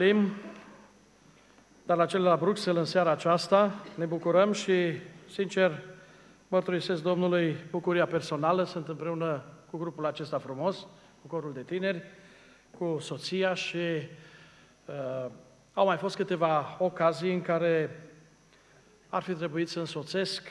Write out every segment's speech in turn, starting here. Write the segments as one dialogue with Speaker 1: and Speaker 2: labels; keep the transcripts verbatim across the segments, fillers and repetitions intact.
Speaker 1: Dar la cele la Bruxelles în seara aceasta ne bucurăm și, sincer, mărturisesc Domnului bucuria personală. Sunt împreună cu grupul acesta frumos, cu corul de tineri, cu soția și uh, au mai fost câteva ocazii în care ar fi trebuit să însoțesc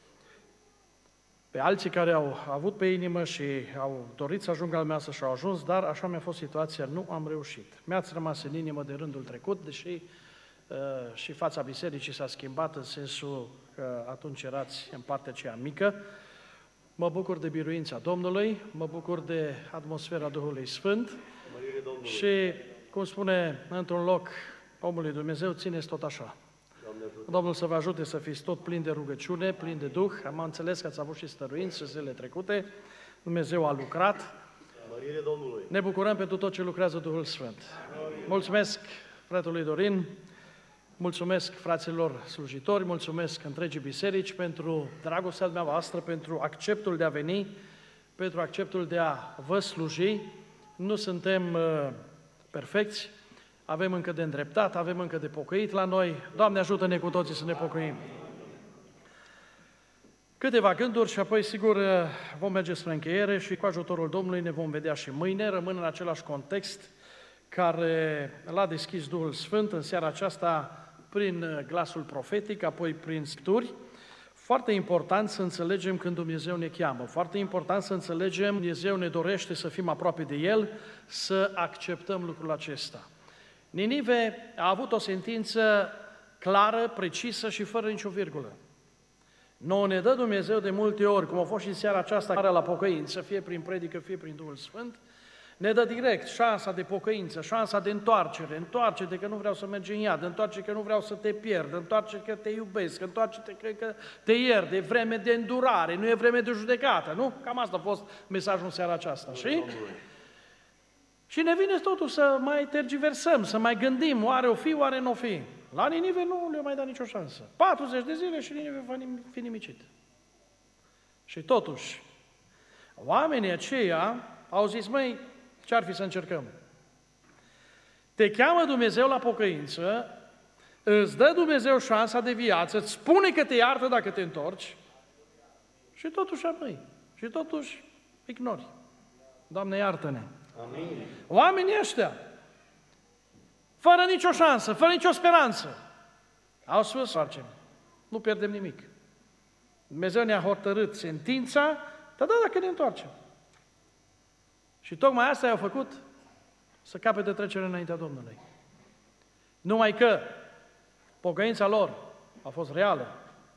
Speaker 1: pe alții care au avut pe inimă și au dorit să ajungă la masă și au ajuns, dar așa mi-a fost situația, nu am reușit. Mi-ați rămas în inimă de rândul trecut, deși uh, și fața bisericii s-a schimbat în sensul că atunci erați în partea aceea mică. Mă bucur de biruința Domnului, mă bucur de atmosfera Duhului Sfânt și, cum spune într-un loc omului Dumnezeu, țineți tot așa. Domnul să vă ajute să fiți tot plini de rugăciune, plini de Duh. Am înțeles că ați avut și stăruinți zilele trecute. Dumnezeu a lucrat. Ne bucurăm pentru tot ce lucrează Duhul Sfânt. Mulțumesc fratelui Dorin, mulțumesc fraților slujitori, mulțumesc întregii biserici pentru dragostea dumneavoastră, pentru acceptul de a veni, pentru acceptul de a vă sluji. Nu suntem uh, perfecți, avem încă de îndreptat, avem încă de pocăit la noi. Doamne, ajută-ne cu toții să ne pocăim. Câteva gânduri și apoi, sigur, vom merge spre încheiere și cu ajutorul Domnului ne vom vedea și mâine. Rămân în același context care l-a deschis Duhul Sfânt în seara aceasta prin glasul profetic, apoi prin scripturi. Foarte important să înțelegem când Dumnezeu ne cheamă, foarte important să înțelegem Dumnezeu ne dorește să fim aproape de El, să acceptăm lucrul acesta. Ninive a avut o sentință clară, precisă și fără nicio virgulă. Nouă ne dă Dumnezeu de multe ori, cum a fost și în seara aceasta, care la pocăință, fie prin predică, fie prin Duhul Sfânt, ne dă direct șansa de pocăință, șansa de întoarcere, întoarce-te că nu vreau să mergi în iad, întoarce că nu vreau să te pierd, întoarce că te iubesc, întoarce-te că te iert, e vreme de îndurare, nu e vreme de judecată, nu? Cam asta a fost mesajul în seara aceasta, și? Și ne vine totuși să mai tergiversăm, să mai gândim, oare o fi, oare nu o fi. La Ninive nu le-a mai dat nicio șansă. patruzeci de zile și Ninive va fi nimicit. Și totuși, oamenii aceia au zis, măi, ce-ar fi să încercăm? Te cheamă Dumnezeu la pocăință, îți dă Dumnezeu șansa de viață, îți spune că te iartă dacă te întorci și totuși amâi. Și totuși ignori. Doamne, iartă-ne! Amin. Oamenii ăștia, fără nicio șansă, fără nicio speranță, au spus, facem, nu pierdem nimic. Dumnezeu ne-a hotărât sentința, dar da, dacă ne întoarcem. Și tocmai asta i-au făcut să capete trecere înaintea Domnului. Numai că pocăința lor a fost reală.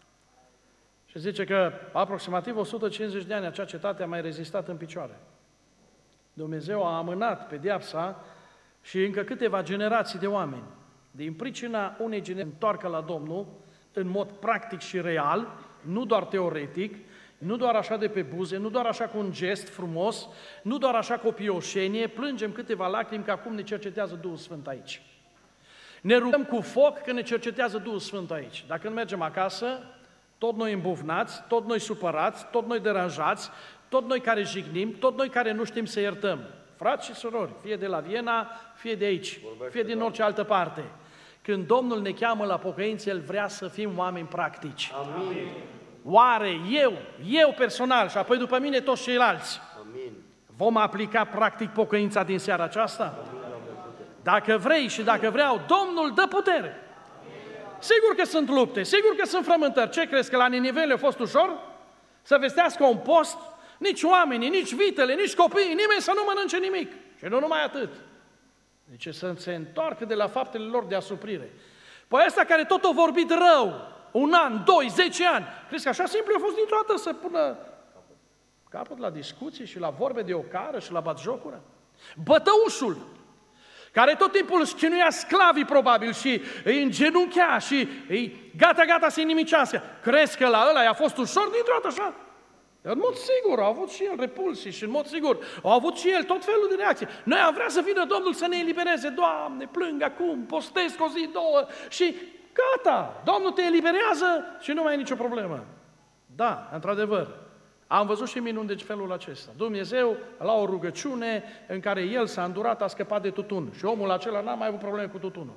Speaker 1: Și zice că aproximativ o sută cincizeci de ani acea cetate a mai rezistat în picioare. Dumnezeu a amânat pedeapsa și încă câteva generații de oameni, din pricina unei generații întoarcă la Domnul în mod practic și real, nu doar teoretic, nu doar așa de pe buze, nu doar așa cu un gest frumos, nu doar așa cu o pioșenie, plângem câteva lacrimi că acum ne cercetează Duhul Sfânt aici. Ne rugăm cu foc că ne cercetează Duhul Sfânt aici. Dacă nu mergem acasă, tot noi îmbufnați, tot noi supărați, tot noi deranjați, tot noi care jignim, tot noi care nu știm să iertăm. Frați și surori, fie de la Viena, fie de aici, fie din orice altă parte. Când Domnul ne cheamă la pocăință, El vrea să fim oameni practici. Amin. Oare eu, eu personal și apoi după mine toți ceilalți, Amin, vom aplica practic pocăința din seara aceasta? Amin. Dacă vrei și dacă vreau, Domnul dă putere. Sigur că sunt lupte, sigur că sunt frământări. Ce crezi, că la Ninive a fost ușor? Să vestească un post? Nici oamenii, nici vitele, nici copiii, nimeni să nu mănânce nimic. Și nu numai atât. Deci să se întoarcă de la faptele lor de asuprire. Păi ăsta care tot a vorbit rău, un an, doi, zece ani, crezi că așa simplu a fost dintr-o dată să pună capăt la discuții și la vorbe de ocară și la batjocură? Bătăușul, care tot timpul își chinuia sclavii probabil și îi îngenunchea și îi gata-gata să-i nimicească. Crezi că la ăla i-a fost ușor dintr-o dată așa? În mod sigur, au avut și el repulsii și în mod sigur au avut și el tot felul de reacții. Noi am vrea să vină Domnul să ne elibereze. Doamne, plâng acum, postesc o zi, două și gata, Domnul te eliberează și nu mai e nicio problemă. Da, într-adevăr, Am văzut și minuni de felul acesta. Dumnezeu, la o rugăciune în care el s-a îndurat, a scăpat de tutun și omul acela n-a mai avut probleme cu tutunul.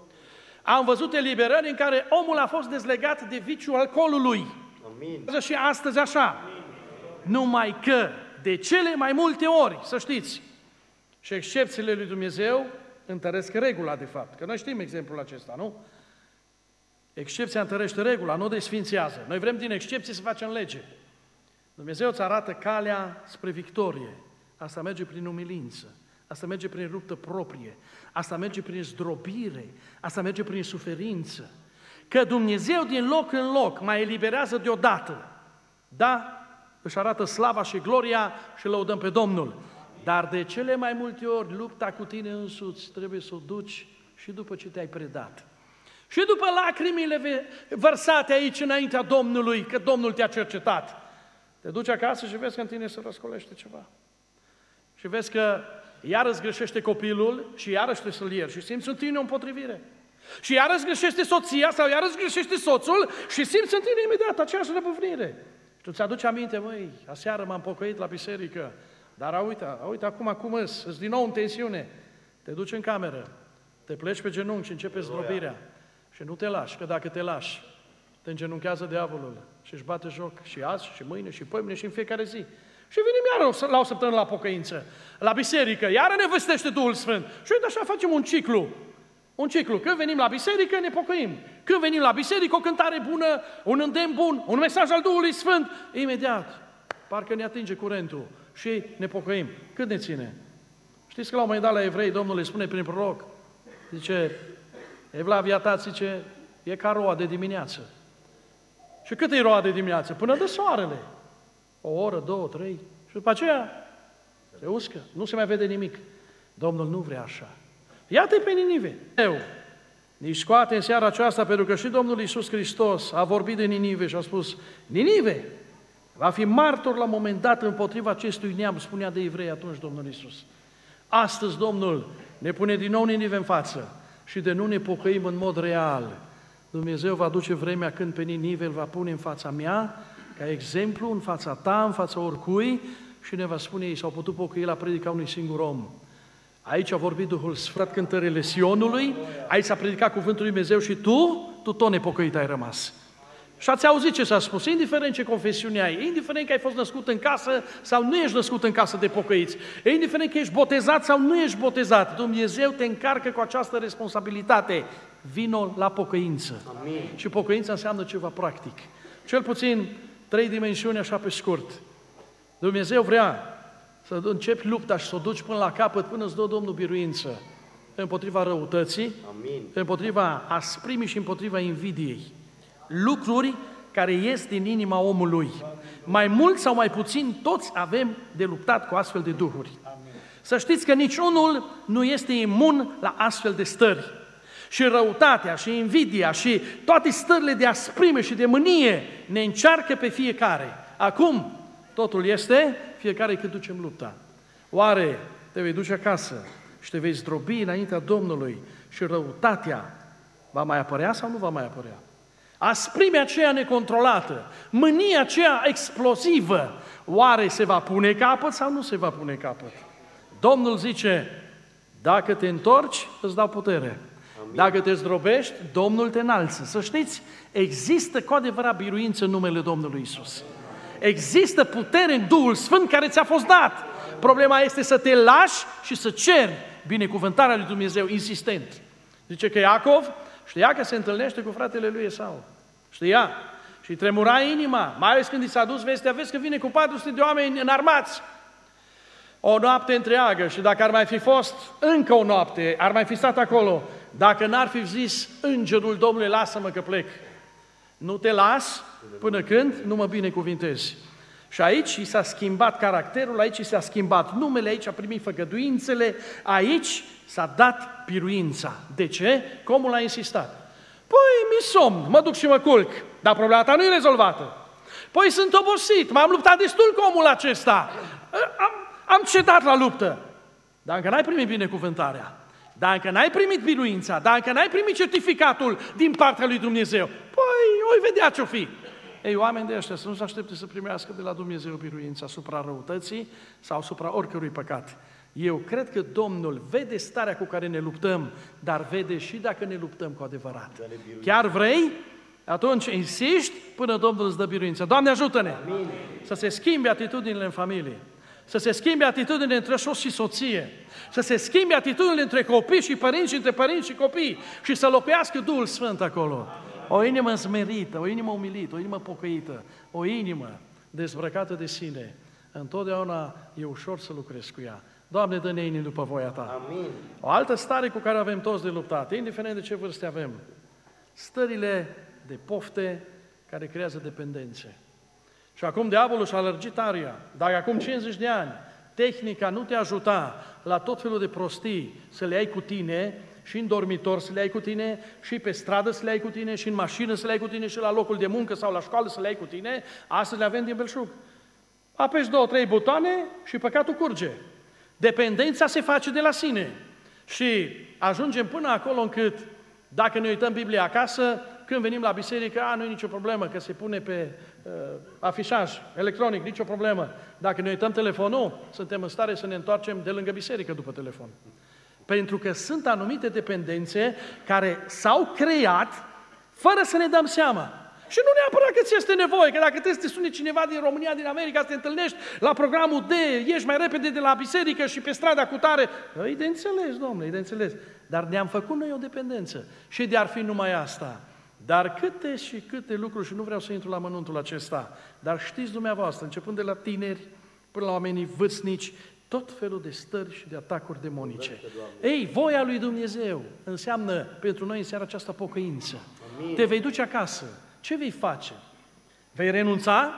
Speaker 1: Am văzut eliberări în care omul a fost dezlegat de viciul alcoolului. Amin. Și astăzi așa. Amin. Numai că, de cele mai multe ori, să știți, și excepțiile lui Dumnezeu întăresc regula, de fapt. Că noi știm exemplul acesta, nu? Excepția întărește regula, nu desfințează. Noi vrem din excepție să facem lege. Dumnezeu îți arată calea spre victorie. Asta merge prin umilință. Asta merge prin luptă proprie. Asta merge prin zdrobire. Asta merge prin suferință. Că Dumnezeu din loc în loc mai eliberează deodată. Da, își arată slava și gloria și lăudăm pe Domnul. Dar de cele mai multe ori lupta cu tine însuți trebuie să o duci și după ce te-ai predat. Și după lacrimile vărsate aici înaintea Domnului, că Domnul te-a cercetat. Te duci acasă și vezi că în tine se răscolește ceva. Și vezi că iarăși greșește copilul și iarăși trebuie să-l ieri și simți în tine o împotrivire. Și iarăși greșește soția sau iarăși greșește soțul și simți în tine imediat aceeași răbufnire. Și tu ți-aduci aminte, măi, aseară m-am pocăit la biserică, dar uite, uite acum cum îs, îs din nou în tensiune. Te duci în cameră, te pleci pe genunchi și începe zdrobirea. Și nu te lași, că dacă te lași, te îngenunchează diavolul și își bate joc și azi, și mâine, și poimine, și în fiecare zi. Și venim iară la o săptămână la pocăință, la biserică, iară ne vestește Duhul Sfânt. Și uite așa facem un ciclu. Un ciclu. Când venim la biserică, ne pocăim. Când venim la biserică, o cântare bună, un îndemn bun, un mesaj al Duhului Sfânt, imediat, parcă ne atinge curentul și ne pocăim. Cât ne ține? Știți că la un moment dat la evrei, Domnul le spune prin proroc, zice, Evlavia ta, zice, e ca roa de dimineață. Și cât e roa de dimineață? Până de soarele. O oră, două, trei. Și după aceea se uscă, nu se mai vede nimic. Domnul nu vrea așa. Iată-i pe Ninive. Eu nici scoate în seara aceasta, pentru că și Domnul Iisus Hristos a vorbit de Ninive și a spus, Ninive va fi martor la un moment dat împotriva acestui neam, spunea de evrei atunci Domnul Iisus. Astăzi Domnul ne pune din nou Ninive în față și de nu ne pocăim în mod real. Dumnezeu va duce vremea când pe Ninive îl va pune în fața mea, ca exemplu, în fața ta, în fața oricui, și ne va spune, ei s-au putut pocăi la predica unui singur om. Aici a vorbit Duhul Sfânt, cântările Sionului, aici s-a predicat cuvântul lui Dumnezeu și tu, tu tot nepocăit ai rămas. Și ați auzit ce s-a spus, indiferent ce confesiune ai, indiferent că ai fost născut în casă sau nu ești născut în casă de pocăiți, indiferent că ești botezat sau nu ești botezat, Dumnezeu te încarcă cu această responsabilitate. Vino la pocăință. Amin. Și pocăința înseamnă ceva practic. Cel puțin trei dimensiuni așa pe scurt. Dumnezeu vrea să începi lupta și să o duci până la capăt, până îți dă Domnul biruință împotriva răutății, Amin. Împotriva asprimii și împotriva invidiei. Lucruri care ies din inima omului. Mai mult sau mai puțin, toți avem de luptat cu astfel de duhuri. Amin. Să știți că niciunul nu este imun la astfel de stări. Și răutatea, și invidia, și toate stările de asprime și de mânie ne încearcă pe fiecare. Acum, totul este, fiecare cât ducem lupta. Oare te vei duce acasă și te vei zdrobi înaintea Domnului și răutatea va mai apărea sau nu va mai apărea? Asprimea aceea necontrolată, mânia aceea explozivă, oare se va pune capăt sau nu se va pune capăt? Domnul zice, dacă te întorci, îți dau putere. Amin. Dacă te zdrobești, Domnul te înalță. Să știți, există cu adevărat biruință în numele Domnului Iisus. Există putere în Duhul Sfânt care ți-a fost dat. Problema este să te lași și să ceri binecuvântarea lui Dumnezeu insistent. Zice că Iacov știa că se întâlnește cu fratele lui Esau. Știa. Și tremura inima, mai ales când i s-a dus vestea, vezi că vine cu patru sute de oameni înarmați. O noapte întreagă și dacă ar mai fi fost încă o noapte, ar mai fi stat acolo, dacă n-ar fi zis îngerul Domnului, lasă-mă că plec. Nu te las până când nu mă binecuvintezi. Și aici i s-a schimbat caracterul, aici i s-a schimbat numele, aici a primit făgăduințele, aici s-a dat biruința. De ce? Că omul a insistat. Păi, mi somn, mă duc și mă culc, dar problema ta nu e rezolvată. Păi, sunt obosit, m-am luptat destul cu omul acesta, am, am cedat la luptă. Dar încă n-ai primit binecuvântarea, dacă n-ai primit biruința, dacă n-ai primit certificatul din partea lui Dumnezeu, păi, oi vedea ce-o fi. Ei, oameni de ăștia să nu se aștepte să primească de la Dumnezeu biruința asupra răutății sau asupra oricărui păcat. Eu cred că Domnul vede starea cu care ne luptăm, dar vede și dacă ne luptăm cu adevărat. Chiar vrei? Atunci insiști până Domnul îți dă biruința. Doamne, ajută-ne! Amin. Să se schimbe atitudinile în familie, să se schimbe atitudinile între soț și soție, să se schimbe atitudinile între copii și părinți și între părinți și copii și să locuiască Duhul Sfânt acolo. O inimă smerită, o inimă umilită, o inimă pocăită, o inimă dezbrăcată de sine. Întotdeauna e ușor să lucrezi cu ea. Doamne, dă-ne inimi după voia Ta. Amin. O altă stare cu care avem toți de luptat, indiferent de ce vârste avem, stările de pofte care creează dependențe. Și acum diavolul și-a lărgit aria. Dacă acum cincizeci de ani tehnica nu te ajuta la tot felul de prostii să le ai cu tine, și în dormitor să le ai cu tine, și pe stradă să le ai cu tine, și în mașină să le ai cu tine, și la locul de muncă sau la școală să le ai cu tine, astăzi le avem din belșug. Apeși două, trei butoane și păcatul curge. Dependența se face de la sine. Și ajungem până acolo încât, dacă ne uităm Biblia acasă, când venim la biserică, a, nu e nicio problemă, că se pune pe uh, afișaj electronic, nicio problemă. Dacă ne uităm telefonul, suntem în stare să ne întoarcem de lângă biserică după telefon. Pentru că sunt anumite dependențe care s-au creat fără să ne dăm seama. Și nu neapărat că ți este nevoie, că dacă trebuie să te sune cineva din România, din America, să te întâlnești la programul D, ieși mai repede de la biserică și pe strada cu tare, e de înțeles, domnule, e de înțeles. Dar ne-am făcut noi o dependență. Și de-ar fi numai asta. Dar câte și câte lucruri, și nu vreau să intru la mănuntul acesta, dar știți dumneavoastră, începând de la tineri până la oamenii vârstnici, tot felul de stări și de atacuri demonice. Ei, voia lui Dumnezeu înseamnă pentru noi în seara aceasta pocăință. Amin. Te vei duce acasă. Ce vei face? Vei renunța?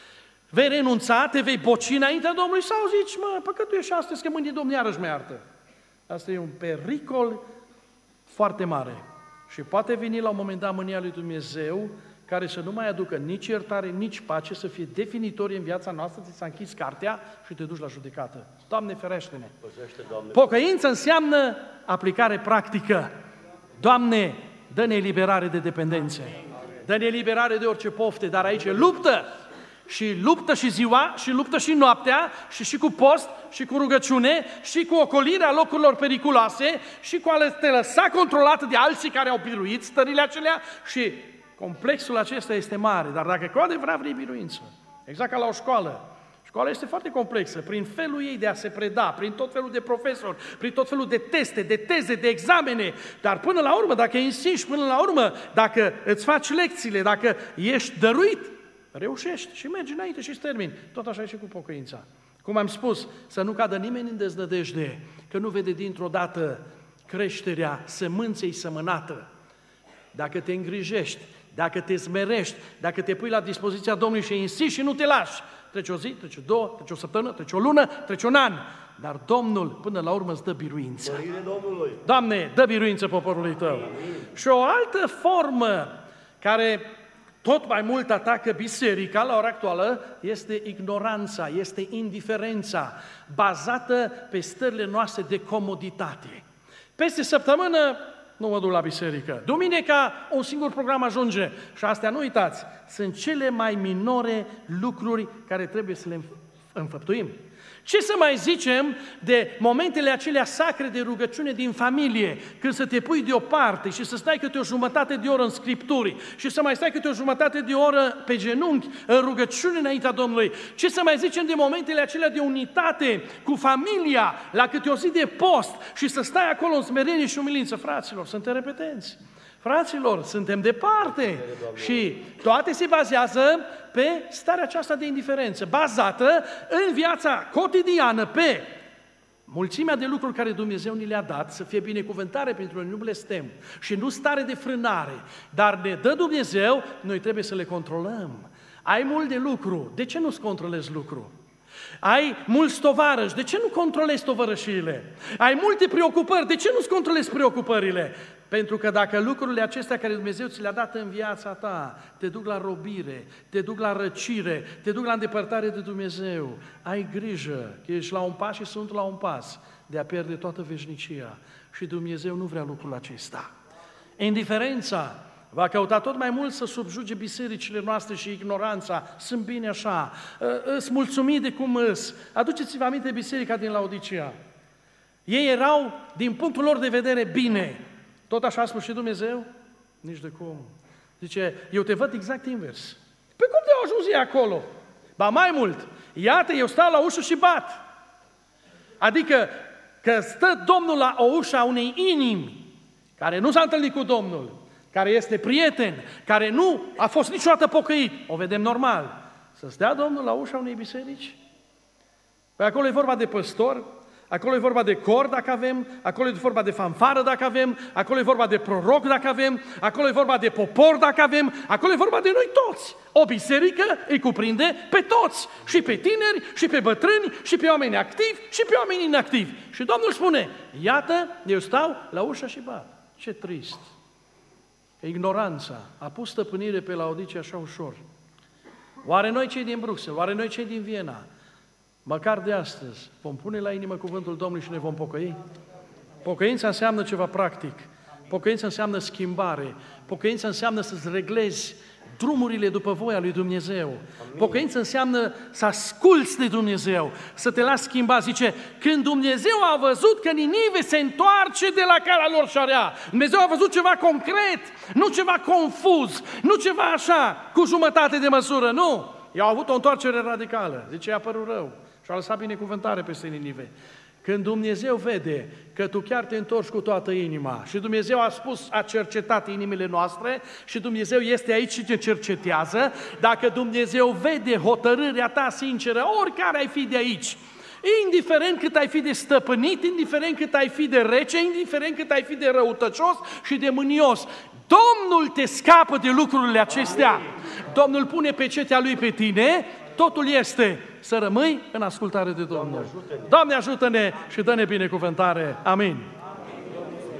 Speaker 1: Vei renunța? Te vei boci înaintea Domnului? Sau zici, mă, păcătuiești astăzi că mâine Domnul iarăși mă iartă? Asta e un pericol foarte mare. Și poate veni la un moment dat mânia lui Dumnezeu, care să nu mai aducă nici iertare, nici pace, să fie definitorie în viața noastră, ți s-a închis cartea și te duci la judecată. Doamne, ferește-ne! Pocăință înseamnă aplicare practică. Doamne, dă-ne eliberare de dependențe. Dă-ne eliberare de orice pofte, dar aici e luptă. Și luptă și ziua, și luptă și noaptea, și și cu post, și cu rugăciune, și cu ocolirea locurilor periculoase, și cu a te lăsa controlată de alții care au biruit stările acelea, și complexul acesta este mare, dar dacă cu adevărat vrei biruință, exact ca la o școală, școala este foarte complexă, prin felul ei de a se preda, prin tot felul de profesori, prin tot felul de teste, de teze, de examene, dar până la urmă, dacă insiști, până la urmă, dacă îți faci lecțiile, dacă ești dăruit, reușești și mergi înainte și îți termini. Tot așa e și cu pocăința. Cum am spus, să nu cadă nimeni în deznădejde, că nu vede dintr-o dată creșterea sămânței sămânată. Dacă te îngrijești, dacă te smerești, dacă te pui la dispoziția Domnului și insisti și nu te lași, trece o zi, trece două, trece o săptămână, trece o lună, trece un an, dar Domnul până la urmă îți dă biruință. Doamne, dă biruință poporului Tău. Amin. Și o altă formă care tot mai mult atacă biserica la ora actuală este ignoranța, este indiferența, bazată pe stările noastre de comoditate. Peste săptămână nu mă duc la biserică. Duminica, un singur program ajunge. Și astea, nu uitați, sunt cele mai minore lucruri care trebuie să le înfăptuim. Ce să mai zicem de momentele acelea sacre de rugăciune din familie, când să te pui deoparte și să stai câte o jumătate de oră în Scripturi și să mai stai câte o jumătate de oră pe genunchi în rugăciune înaintea Domnului. Ce să mai zicem de momentele acelea de unitate cu familia la câte o zi de post și să stai acolo în smerenie și umilință. Fraților, suntem repetenți. Fraților, suntem departe și toate se bazează pe starea aceasta de indiferență, bazată în viața cotidiană pe mulțimea de lucruri care Dumnezeu ni le-a dat, să fie binecuvântare pentru noi, nu blestem și nu stare de frânare, dar ne dă Dumnezeu, noi trebuie să le controlăm. Ai mult de lucru, de ce nu-ți controlezi lucru? Ai mulți tovarăși, de ce nu controlezi tovărășiile? Ai multe preocupări, de ce nu-ți controlezi preocupările? Pentru că dacă lucrurile acestea care Dumnezeu ți le-a dat în viața ta te duc la robire, te duc la răcire, te duc la îndepărtare de Dumnezeu, ai grijă că ești la un pas și sunt la un pas de a pierde toată veșnicia. Și Dumnezeu nu vrea lucrul acesta. Indiferența Va căuta tot mai mult să subjuge bisericile noastre și ignoranța. Sunt bine așa, îs mulțumit de cum îs. Aduceți-vă aminte biserica din Laodicea. Ei erau, din punctul lor de vedere, bine. Tot așa a spus și Dumnezeu? Nici de cum. Zice, eu te văd exact invers. Păi cum te-au ajuns ei acolo? Ba mai mult, iată, eu stau la ușă și bat. Adică că stă Domnul la o ușă a unei inimi care nu s-a întâlnit cu Domnul, care este prieten, care nu a fost niciodată pocăit, o vedem normal. Să stea Domnul la ușa unei biserici? Păi acolo e vorba de păstor, acolo e vorba de cor dacă avem, acolo e vorba de fanfară dacă avem, acolo e vorba de proroc dacă avem, acolo e vorba de popor dacă avem, acolo e vorba de noi toți. O biserică îi cuprinde pe toți, și pe tineri, și pe bătrâni, și pe oameni activi, și pe oameni inactivi. Și Domnul spune, iată, eu stau la ușa și bat. Ce trist! Ignoranța a pus stăpânire pe Laodicea așa ușor. Oare noi cei din Bruxelles, oare noi cei din Viena, măcar de astăzi, vom pune la inimă cuvântul Domnului și ne vom pocăi? Pocăința înseamnă ceva practic. Pocăința înseamnă schimbare. Pocăința înseamnă să-ți reglezi drumurile după voia lui Dumnezeu. Pocăința înseamnă să asculți de Dumnezeu, să te lași schimba. Zice, când Dumnezeu a văzut că Ninive se întoarce de la calea lor șarea, Dumnezeu a văzut ceva concret, nu ceva confuz, nu ceva așa, cu jumătate de măsură, nu. Ei au avut o întoarcere radicală. Zice, i-a părut rău și a lăsat binecuvântare peste Ninive. Când Dumnezeu vede că tu chiar te întorci cu toată inima și Dumnezeu a spus, a cercetat inimile noastre și Dumnezeu este aici și te cercetează, dacă Dumnezeu vede hotărârea ta sinceră, oricare ai fi de aici, indiferent cât ai fi de stăpânit, indiferent cât ai fi de rece, indiferent cât ai fi de răutăcios și de mânios, Domnul te scapă de lucrurile acestea. Domnul pune pecetea Lui pe tine, totul este să rămâi în ascultare de Domnul. Doamne ajută-ne și dă-ne binecuvântare. Amin.